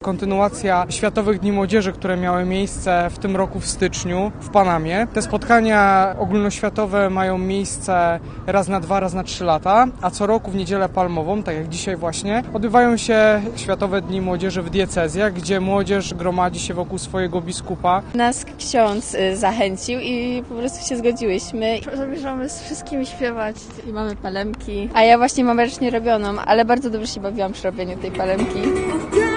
Kontynuacja Światowych Dni Młodzieży, które miały miejsce w tym roku w styczniu w Panamie. Te spotkania ogólnoświatowe mają miejsce raz na 2, raz na 3 lata, a co roku w Niedzielę Palmową, tak jak dzisiaj właśnie, odbywają się Światowe Dni Młodzieży w diecezjach, gdzie młodzież gromadzi się wokół swojego biskupa. Nas ksiądz zachęcił i po prostu się zgodziłyśmy. Zamierzamy z wszystkimi śpiewać. I mamy palemki. A ja właśnie mam ręcznie robioną, ale bardzo dobrze się bawiłam przy robieniu tej palemki.